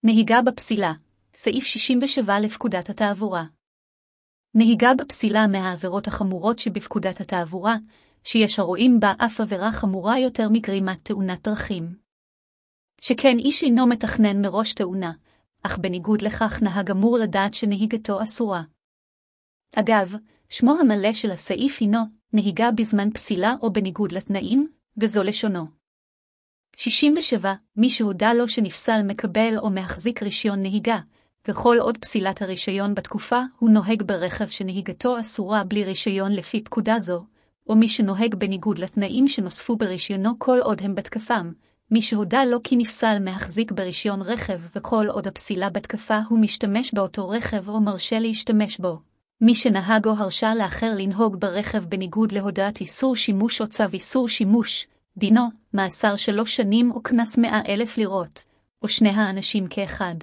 נהיגה בפסילה, סעיף 67 לפקודת התעבורה. נהיגה בפסילה מהעבירות החמורות שבפקודת התעבורה, שיש הרואים בה אף עבירה חמורה יותר מגרימת תאונת דרכים. שכן איש אינו מתכנן מראש תאונה, אך בניגוד לכך נהג אמור לדעת שנהיגתו אסורה. אגב, שמו המלא של הסעיף הינו נהיגה בזמן פסילה או בניגוד לתנאים, וזו לשונו. 67. מי שהודע לו שנפסל מקבל או מחזיק רישיון נהיגה, וכל עוד פסילת הרישיון בתקופה הוא נוהג ברכב שנהיגתו אסורה בלי רישיון לפי פקודה זו, או מי שנוהג בניגוד לתנאים שנוספו ברישיונו כל עוד הם בתקפם, מי שהודע לו כי נפסל מחזיק ברישיון רכב וכל עוד הפסילה בתקפה הוא משתמש באותו רכב או מרשה להשתמש בו. מי שנהג או הרשה לאחר לנהוג ברכב בניגוד להודעת איסור שימוש או צו איסור שימוש, דינו, מאסר 3 שנים או קנס 100,000 לירות, או שני האנשים כאחד.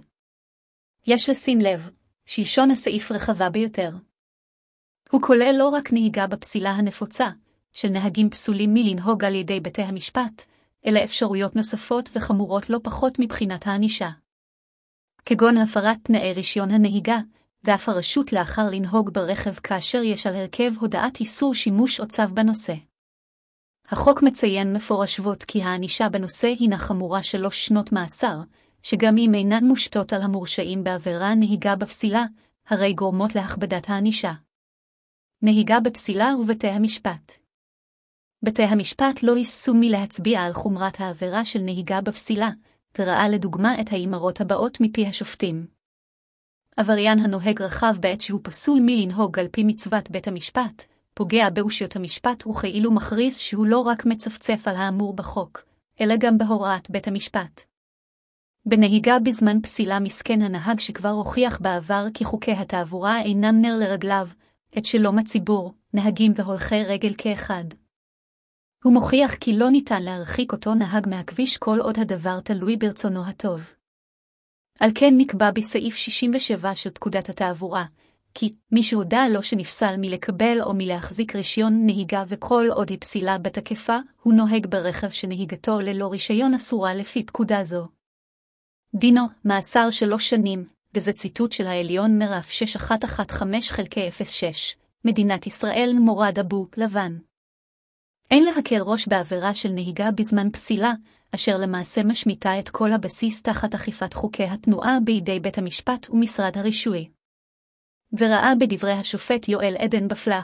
יש לשים לב, שלשון הסעיף רחבה ביותר. הוא כולל לא רק נהיגה בפסילה הנפוצה, של נהגים פסולים מלנהוג על ידי בתי המשפט, אלא אפשרויות נוספות וחמורות לא פחות מבחינת הענישה. כגון הפרת תנאי רישיון הנהיגה, ואף הרשות לאחר לנהוג ברכב כאשר יש על הרכב הודעת איסור שימוש או צו בנושא. החוק מציין מפורשות כי הענישה בנושא הינה חמורה 3 שנות מאסר, שגם אם אינן מושתות על המורשעים בעבירה נהיגה בפסילה, הרי גורמות להכבדת הענישה. נהיגה בפסילה ובתי המשפט. בתי המשפט לא היססו מלהצביע על חומרת העבירה של נהיגה בפסילה, וראה לדוגמה את האמרות הבאות מפי השופטים. עבריין הנוהג רכב בעת שהוא פסול מלנהוג על פי מצוות בית המשפט, פוגע באושיות המשפט וכאילו מכריז שהוא לא רק מצפצף על האמור בחוק, אלא גם בהוראת בית המשפט. בנהיגה בזמן פסילה מסכן הנהג שכבר הוכיח בעבר כי חוקי התעבורה אינם נר לרגליו, את שלום הציבור, נהגים והולכי רגל כאחד. הוא מוכיח כי לא ניתן להרחיק אותו נהג מהכביש כל עוד הדבר תלוי ברצונו הטוב. על כן נקבע בסעיף 67 של פקודת התעבורה, כי מי שהודע לו שנפסל מלקבל או מלהחזיק רישיון נהיגה וכל עוד היא פסילה בתקפה, הוא נוהג ברכב שנהיגתו ללא רישיון אסורה לפי פקודה זו. דינו, מאסר 3 שנים, וזה ציטוט של העליון מרף 6115/06, מדינת ישראל מורד אבו לבן. אין להקל ראש בעבירה של נהיגה בזמן פסילה, אשר למעשה משמיטה את כל הבסיס תחת אכיפת חוקי התנועה בידי בית המשפט ומשרד הרישוי. וראה בדברי השופט יואל עדן בפלה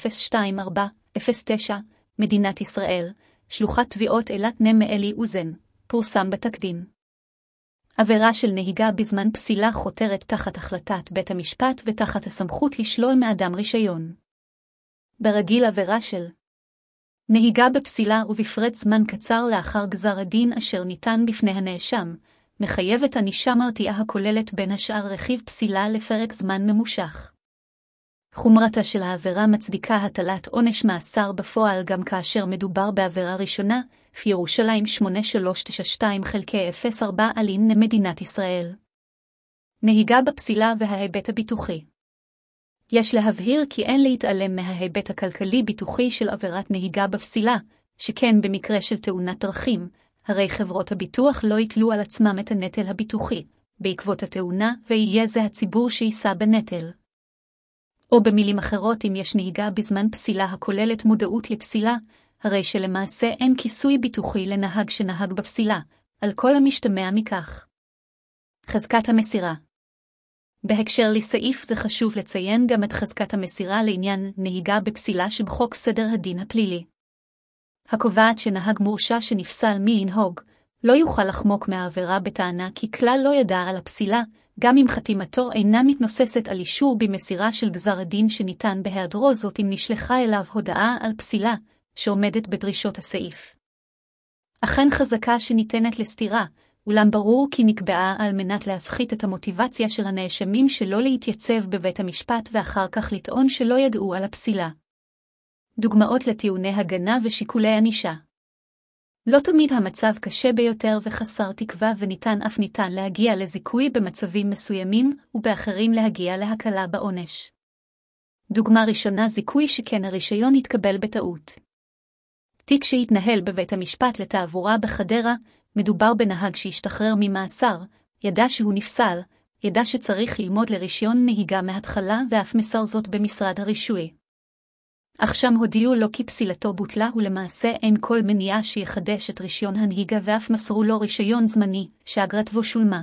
102409, מדינת ישראל, שלוחת תביעות אילת נמאלי אוזן, פורסם בתקדים. עבירה של נהיגה בזמן פסילה חותרת תחת החלטת בית המשפט ותחת הסמכות לשלול מאדם רישיון. ברגיל עבירה של נהיגה בפסילה ובפרט זמן קצר לאחר גזר הדין אשר ניתן בפני הנאשם, מחייבת ענישה מרתיעה הכוללת בין השאר רכיב פסילה לפרק זמן ממושך. חומרתה של העבירה מצדיקה הטלת עונש מאסר בפועל גם כאשר מדובר בעבירה ראשונה, לפי ירושלים 8392/04 אלין למדינת ישראל. נהיגה בפסילה וההיבט הביטוחי. יש להבהיר כי אין להתעלם מההיבט הכלכלי-ביטוחי של עבירת נהיגה בפסילה, שכן במקרה של תאונת דרכים, הרי חברות הביטוח לא יתלו על עצמם את הנטל הביטוחי, בעקבות התאונה ויהיה זה הציבור שיישא בנטל. או במילים אחרות אם יש נהיגה בזמן פסילה הכוללת מודעות לפסילה, הרי שלמעשה אין כיסוי ביטוחי לנהג שנהג בפסילה, על כל המשתמע מכך. חזקת המסירה. בהקשר לסעיף זה חשוב לציין גם את חזקת המסירה לעניין נהיגה בפסילה שבחוק סדר הדין הפלילי. הקובעת שנהג מורשע שנפסל מלנהוג, לא יוכל לחמוק מהעבירה בטענה כי כלל לא ידע על הפסילה, גם אם חתימתו אינה מתנוססת על אישור במסירה של גזר הדין שניתן בהיעדרו זאת אם נשלחה אליו הודעה על פסילה, שעומדת בדרישות הסעיף. אכן חזקה שניתנת לסתירה, אולם ברור כי נקבעה על מנת להפחית את המוטיבציה של הנאשמים שלא להתייצב בבית המשפט ואחר כך לטעון שלא ידעו על הפסילה. דוגמאות לטיעוני הגנה ושיקולי ענישה. לא תמיד המצב קשה ביותר וחסר תקווה וניתן אף ניתן להגיע לזיכוי במצבים מסוימים ובאחרים להגיע להקלה בעונש. דוגמה ראשונה זיכוי שכן הרישיון התקבל בטעות. תיק שהתנהל בבית המשפט לתעבורה בחדרה, מדובר בנהג שהשתחרר ממאסר, ידע שהוא נפסל, ידע שצריך ללמוד לרישיון נהיגה מההתחלה ואף מסר זאת במשרד הרישוי. אך שם הודיעו לו כי פסילתו בוטלה ולמעשה אין כל מניעה שיחדש את רישיון הנהיגה ואף מסרו לו רישיון זמני, שאגרתו שולמה.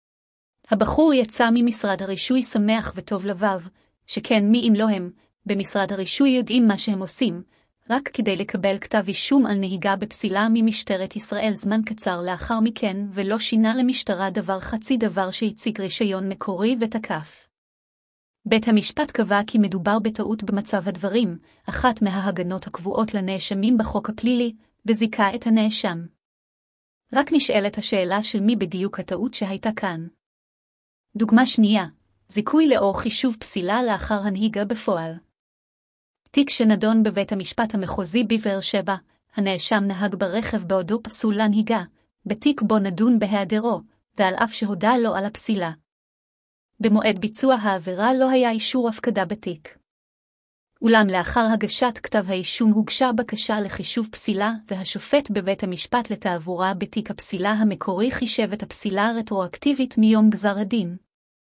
הבחור יצא ממשרד הרישוי שמח וטוב לבב, שכן מי אם לא הם, במשרד הרישוי יודעים מה שהם עושים, רק כדי לקבל כתב אישום על נהיגה בפסילה ממשטרת ישראל זמן קצר לאחר מכן, ולא שינה למשטרה דבר חצי דבר שהציג רישיון מקורי ותקף. בית המשפט קבע כי מדובר בטעות במצב הדברים, אחת מההגנות הקבועות לנאשמים בחוק הפלילי, וזיקה את הנאשם. רק נשאלת השאלה של מי בדיוק הטעות שהייתה כאן. דוגמה שנייה, זיכוי לאור חישוב פסילה לאחר הנהיגה בפועל. תיק שנדון בבית המשפט המחוזי בבאר שבע, הנאשם נהג ברכב בעודו פסול לנהיגה, בתיק בו נדון בהיעדרו, ועל אף שהודע לו על הפסילה. במועד ביצוע העבירה לא היה אישור הפקדה בתיק. אולם לאחר הגשת כתב האישום הוגשה בקשה לחישוב פסילה, והשופט בבית המשפט לתעבורה בתיק הפסילה המקורי חישב את הפסילה הרטרואקטיבית מיום גזר הדין.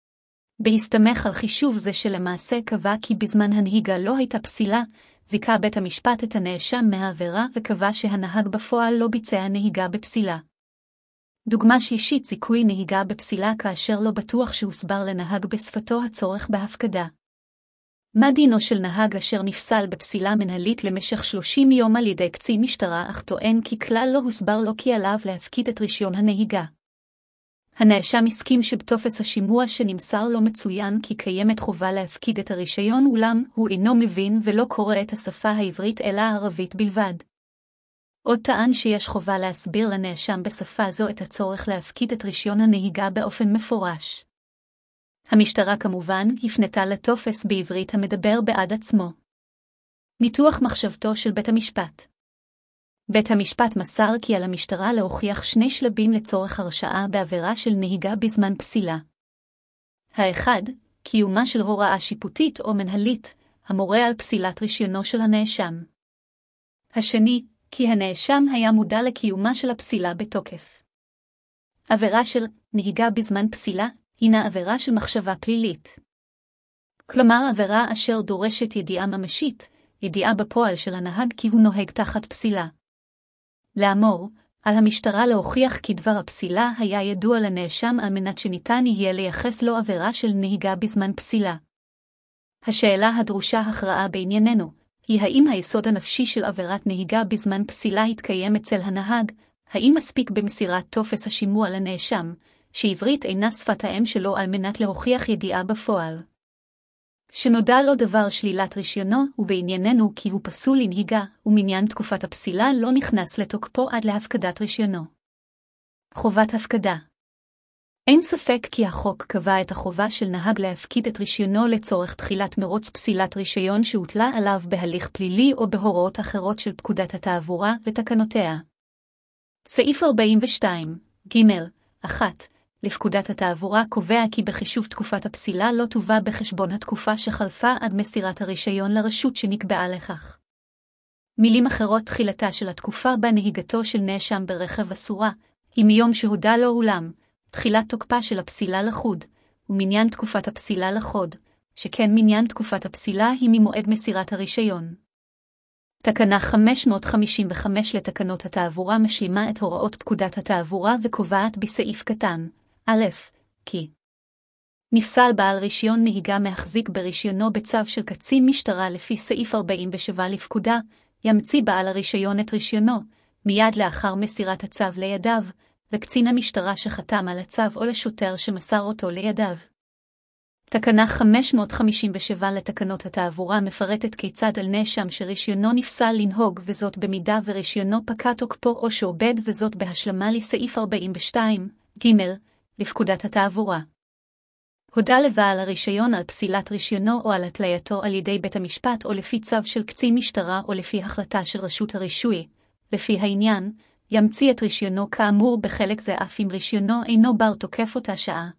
בהסתמך על חישוב זה שלמעשה קבע כי בזמן הנהיגה לא הייתה פסילה, זיכה בית המשפט את הנאשם מהעבירה וקבע שהנהג בפועל לא ביצע נהיגה בפסילה. דוגמה שלישית, זיכוי נהיגה בפסילה כאשר לא בטוח שהוסבר לנהג בשפתו הצורך בהפקדה. מה דינו של נהג אשר נפסל בפסילה מנהלית למשך 30 יום על ידי קצין משטרה אך טוען כי כלל לא הוסבר לו כי עליו להפקיד את רישיון הנהיגה? הנאשם הסכים שבטופס השימוע שנמסר לו מצוין כי קיימת חובה להפקיד את הרישיון, אולם הוא אינו מבין ולא קורא את השפה העברית אלא הערבית בלבד. עוד טען שיש חובה להסביר לנאשם בשפה זו את הצורך להפקיד את רישיון הנהיגה באופן מפורש. המשטרה כמובן הפנתה לטופס בעברית המדבר בעד עצמו. ניתוח מחשבתו של בית המשפט. בית המשפט מסר כי על המשטרה להוכיח שני שלבים לצורך הרשעה בעבירה של נהיגה בזמן פסילה. האחד, קיומה של הוראה שיפוטית או מנהלית, המורה על פסילת רישיונו של הנאשם. השני, כי הנאשם היה מודע לקיומה של הפסילה בתוקף. עבירה של נהיגה בזמן פסילה הינה עבירה של מחשבה פלילית. כלומר עבירה אשר דורשת ידיעה ממשית, ידיעה בפועל של הנהג כי הוא נוהג תחת פסילה. לאמור, על המשטרה להוכיח כי דבר הפסילה היה ידוע לנאשם על מנת שניתן יהיה לייחס לו עבירה של נהיגה בזמן פסילה. השאלה הדרושה הכרעה בענייננו, היא האם היסוד הנפשי של עבירת נהיגה בזמן פסילה התקיים אצל הנהג, האם מספיק במסירת טופס השימוע לנאשם, שעברית אינה שפת האם שלו על מנת להוכיח ידיעה בפועל. שנודע לו דבר שלילת רישיונו, ובענייננו כי הוא פסול לנהיגה, ומניין תקופת הפסילה לא נכנס לתוקפו עד להפקדת רישיונו. חובת הפקדה. אין ספק כי החוק קבע את החובה של נהג להפקיד את רישיונו לצורך תחילת מרוץ פסילת רישיון שהוטלה עליו בהליך פלילי או בהוראות אחרות של פקודת התעבורה ותקנותיה. סעיף 42, ג' 1, לפקודת התעבורה קובע כי בחישוב תקופת הפסילה לא תובא בחשבון התקופה שחלפה עד מסירת הרישיון לרשות שנקבעה לכך. מילים אחרות, תחילתה של התקופה בה נהיגתו של נאשם ברכב אסורה, היא מיום שהודע לו אולם, תחילת תוקפה של הפסילה לחוד, ומניין תקופת הפסילה לחוד, שכן מניין תקופת הפסילה היא ממועד מסירת הרישיון. תקנה 555 לתקנות התעבורה משלימה את הוראות פקודת התעבורה וקובעת בסעיף קטן, א', כי נפסל בעל רישיון נהיגה מחזיק ברישיונו בצו של קצין משטרה לפי סעיף 47 לפקודה, ימציא בעל הרישיון את רישיונו, מיד לאחר מסירת הצו לידיו, לקצין המשטרה שחתם על הצו או לשוטר שמסר אותו לידיו. תקנה 557 לתקנות התעבורה מפרטת כיצד על נאשם שרישיונו נפסל לנהוג וזאת במידה ורישיונו פקע תוקפו או שעובד וזאת בהשלמה לסעיף 42, ג' לפקודת התעבורה. הודע לבעל הרישיון על פסילת רישיונו או על התלייתו על ידי בית המשפט או לפי צו של קצין משטרה או לפי החלטה של רשות הרישוי, לפי העניין, ימציא את רישיונו כאמור בחלק זה אף אם רישיונו אינו בר תוקף אותה שעה.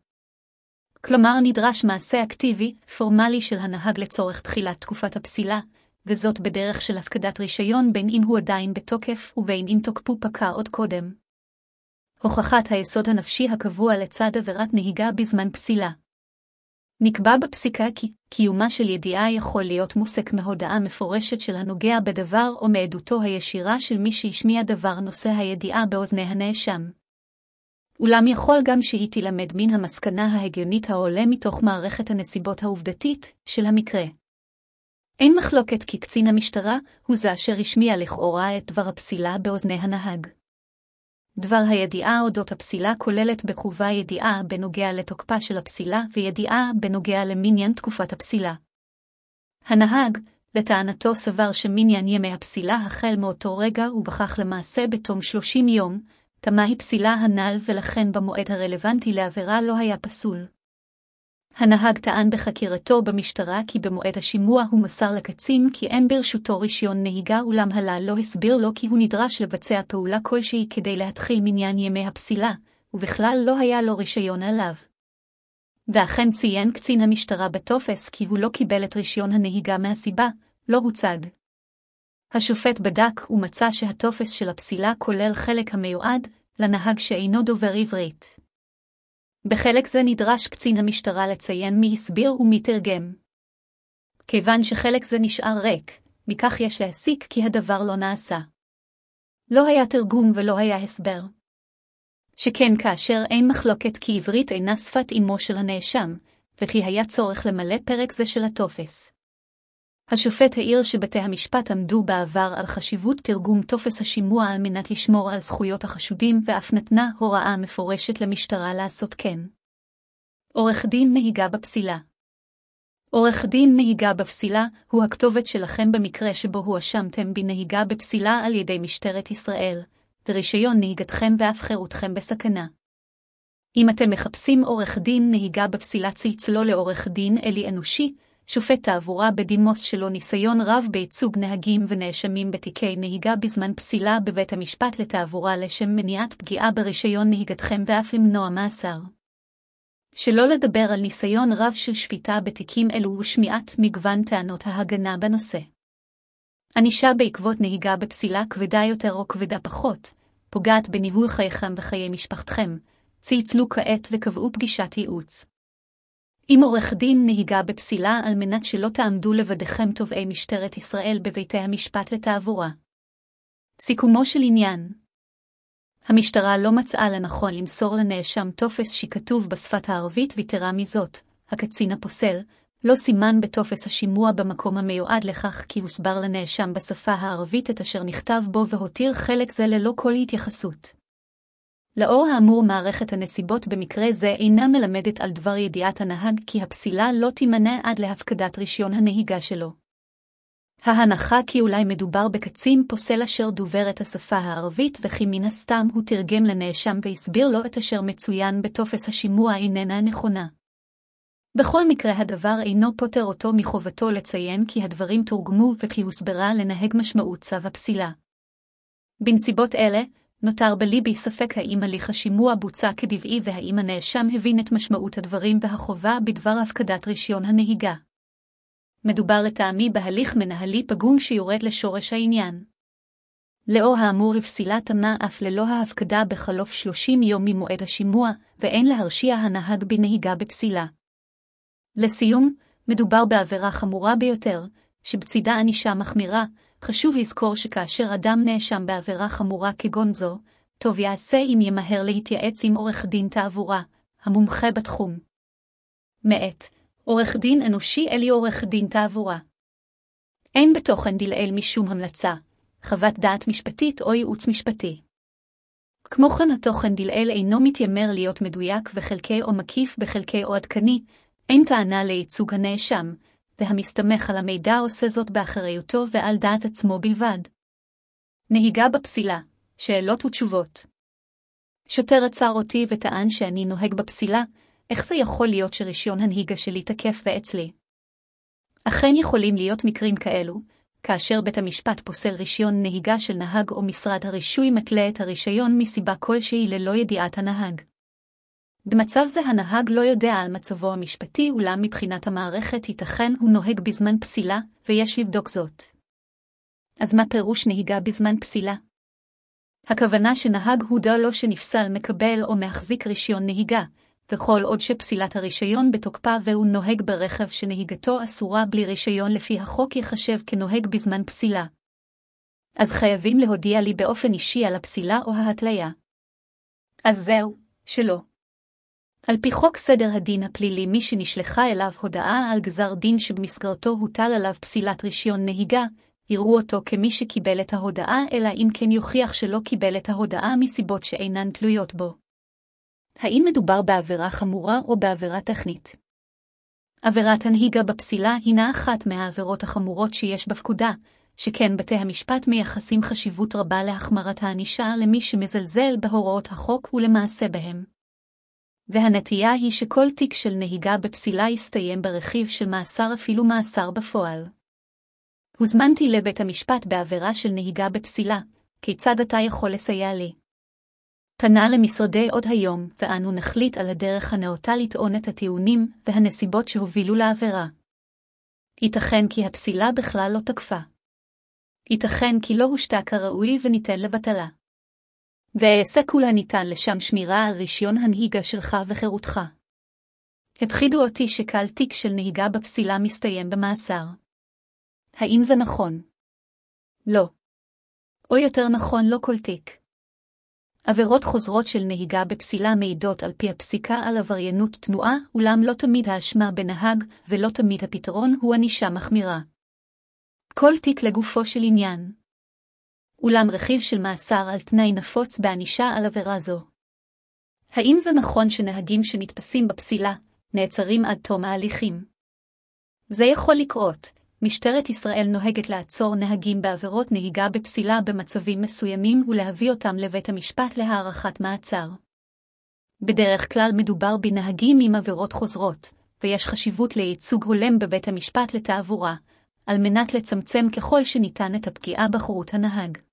כלומר נדרש מעשה אקטיבי, פורמלי של הנהג לצורך תחילת תקופת הפסילה, וזאת בדרך של הפקדת רישיון בין אם הוא עדיין בתוקף ובין אם תוקפו פקע עוד קודם. הוכחת היסוד הנפשי הקבוע לצד עבירת נהיגה בזמן פסילה. נקבע בפסיקה כי קיומה של ידיעה יכול להיות מוסק מהודעה מפורשת של הנוגע בדבר או מעדותו הישירה של מי שהשמיע דבר נושא הידיעה באוזני הנאשם. אולם יכול גם שהיא תלמד מן המסקנה ההגיונית העולה מתוך מערכת הנסיבות העובדתית של המקרה. אין מחלוקת כי קצין המשטרה הוא זה אשר השמיע לכאורה את דבר הפסילה באוזני הנהג. דבר הידיעה אודות הפסילה כוללת בקרובה ידיעה בנוגע לתוקפה של הפסילה וידיעה בנוגע למניין תקופת הפסילה. הנהג, לטענתו סבר שמניין ימי הפסילה החל מאותו רגע ובכך למעשה בתום 30 יום, תמה פסילה הנ"ל ולכן במועד הרלוונטי לעבירה לא היה פסול. הנהג טען בחקירתו במשטרה כי במועד השימוע הוא מסר לקצין כי אין ברשותו רישיון נהיגה אולם הלל לא הסביר לו כי הוא נדרש לבצע פעולה כלשהי כדי להתחיל מניין ימי הפסילה, ובכלל לא היה לו רישיון עליו. ואכן ציין קצין המשטרה בטופס כי הוא לא קיבל את רישיון הנהיגה מהסיבה, לא הוצג. השופט בדק ומצא שהטופס של הפסילה כולל חלק המיועד לנהג שאינו דובר עברית. בחלק זה נדרש קצין המשטרה לציין מי הסביר ומי תרגם. כיוון שחלק זה נשאר ריק, מכך יש להסיק כי הדבר לא נעשה. לא היה תרגום ולא היה הסבר. שכן כאשר אין מחלוקת כי עברית אינה שפת אמו של הנאשם, וכי היה צורך למלא פרק זה של הטופס. השופט העיר שבתי המשפט עמדו בעבר על חשיבות תרגום טופס השימוע על מנת לשמור על זכויות החשודים ואף נתנה הוראה מפורשת למשטרה לעשות כן. עורך דין נהיגה בפסילה. עורך דין נהיגה בפסילה הוא הכתובת שלכם במקרה שבו הואשמתם בנהיגה בפסילה על ידי משטרת ישראל, ורישיון נהיגתכם ואף חירותכם בסכנה. אם אתם מחפשים עורך דין נהיגה בפסילה צלצלו לעורך דין אלי אנושי, שופט תעבורה בדימוס שלו ניסיון רב בייצוג נהגים ונאשמים בתיקי נהיגה בזמן פסילה בבית המשפט לתעבורה לשם מניעת פגיעה ברישיון נהיגתכם ואף למנוע מאסר. שלא לדבר על ניסיון רב של שפיטה בתיקים אלו ושמיעת מגוון טענות ההגנה בנושא. ענישה בעקבות נהיגה בפסילה כבדה יותר או כבדה פחות, פוגעת בניהול חייכם וחיי משפחתכם, צלצלו כעת וקבעו פגישת ייעוץ. עם עורך דין נהיגה בפסילה על מנת שלא תעמדו לבדיכם תובעי משטרת ישראל בביתי המשפט לתעבורה. סיכומו של עניין. המשטרה לא מצאה לנכון למסור לנאשם טופס שכתוב בשפת הערבית ויתרה מזאת, הקצין הפוסל, לא סימן בטופס השימוע במקום המיועד לכך כי הוסבר לנאשם בשפה הערבית את אשר נכתב בו והותיר חלק זה ללא כל התייחסות. לאור האמור מערכת הנסיבות במקרה זה אינה מלמדת על דבר ידיעת הנהג כי הפסילה לא תימנע עד להפקדת רישיון הנהיגה שלו. ההנחה כי אולי מדובר בקצין פוסל אשר דובר את השפה הערבית וכי מן הסתם הוא תרגם לנאשם והסביר לו את אשר מצוין בטופס השימוע איננה נכונה. בכל מקרה הדבר אינו פוטר אותו מחובתו לציין כי הדברים תורגמו וכי הוסברה לנהג משמעות צו הפסילה. בנסיבות אלה, נותר בליבי ספק האם הליך השימוע בוצע כדבעי והאם הנאשם הבין את משמעות הדברים והחובה בדבר הפקדת רישיון הנהיגה. מדובר לטעמי בהליך מנהלי פגום שיורד לשורש העניין. לאור האמור הפסילה תמה אף ללא ההפקדה בחלוף 30 יום ממועד השימוע, ואין להרשיע הנהג בנהיגה בפסילה. לסיום, מדובר בעבירה חמורה ביותר, שבצידה ענישה מחמירה. חשוב לזכור שכאשר אדם נאשם בעבירה חמורה כגון זו, טוב יעשה אם ימהר להתייעץ עם עורך דין תעבורה, המומחה בתחום. מאת עורך דין אנושי אלי עורך דין תעבורה. אין בתוכן דלעיל משום המלצה, חוות דעת משפטית או ייעוץ משפטי. כמו כן התוכן דלעיל אינו מתיימר להיות מדויק וחלקי או מקיף בחלקי או עדכני, אין טענה לייצוג הנאשם, והמסתמך על המידע עושה זאת באחריותו ועל דעת עצמו בלבד. נהיגה בפסילה, שאלות ותשובות. שוטר עצר אותי וטען שאני נוהג בפסילה, איך זה יכול להיות שרישיון הנהיגה שלי תקף ואצלי? אכן יכולים להיות מקרים כאלו, כאשר בית המשפט פוסל רישיון נהיגה של נהג או משרד הרישוי מתלה את הרישיון מסיבה כלשהי ללא ידיעת הנהג. במצב זה הנהג לא יודע על מצבו המשפטי אולם מבחינת המערכת ייתכן הוא נוהג בזמן פסילה ויש לבדוק זאת. אז מה פירוש נהיגה בזמן פסילה? הכוונה שנהג הודע לו שנפסל מקבל או מחזיק רישיון נהיגה, וכל עוד שפסילת הרישיון בתוקפה והוא נוהג ברכב שנהיגתו אסורה בלי רישיון לפי החוק יחשב כנוהג בזמן פסילה. אז חייבים להודיע לי באופן אישי על הפסילה או ההתליה. אז זהו, שלא. על פי חוק סדר הדין הפלילי מי שנשלחה אליו הודעה על גזר דין שבמסגרתו הוטל עליו פסילת רישיון נהיגה, יראו אותו כמי שקיבל את ההודעה אלא אם כן יוכיח שלא קיבל את ההודעה מסיבות שאינן תלויות בו. האם מדובר בעבירה חמורה או בעבירה טכנית? עבירת הנהיגה בפסילה הינה אחת מהעבירות החמורות שיש בפקודה, שכן בתי המשפט מייחסים חשיבות רבה להחמרת הענישה למי שמזלזל בהוראות החוק ולמעשה בהם. והנטייה היא שכל תיק של נהיגה בפסילה יסתיים ברכיב של מאסר אפילו מאסר בפועל. הוזמנתי לבית המשפט בעבירה של נהיגה בפסילה, כיצד אתה יכול לסייע לי? פנה למשרדי עוד היום, ואנו נחליט על הדרך הנאותה לטעון את הטיעונים והנסיבות שהובילו לעבירה. ייתכן כי הפסילה בכלל לא תקפה. ייתכן כי לא הושתה כראוי וניתן לבטלה. ואעשה כולה ניתן לשם שמירה על רישיון הנהיגה שלך וחירותך. הפחידו אותי שקל תיק של נהיגה בפסילה מסתיים במאסר. האם זה נכון? לא. או יותר נכון לא כל תיק. עבירות חוזרות של נהיגה בפסילה מעידות על פי הפסיקה על עבריינות תנועה, אולם לא תמיד האשמה בנהג ולא תמיד הפתרון הוא ענישה מחמירה. כל תיק לגופו של עניין. אולם רכיב של מאסר על תנאי נפוץ בענישה על עבירה זו. האם זה נכון שנהגים שנתפסים בפסילה נעצרים עד תום ההליכים? זה יכול לקרות. משטרת ישראל נוהגת לעצור נהגים בעבירות נהיגה בפסילה במצבים מסוימים ולהביא אותם לבית המשפט להארכת מעצר. בדרך כלל מדובר בנהגים עם עבירות חוזרות, ויש חשיבות לייצוג הולם בבית המשפט לתעבורה, על מנת לצמצם ככל שניתן את הפגיעה בחירות הנהג.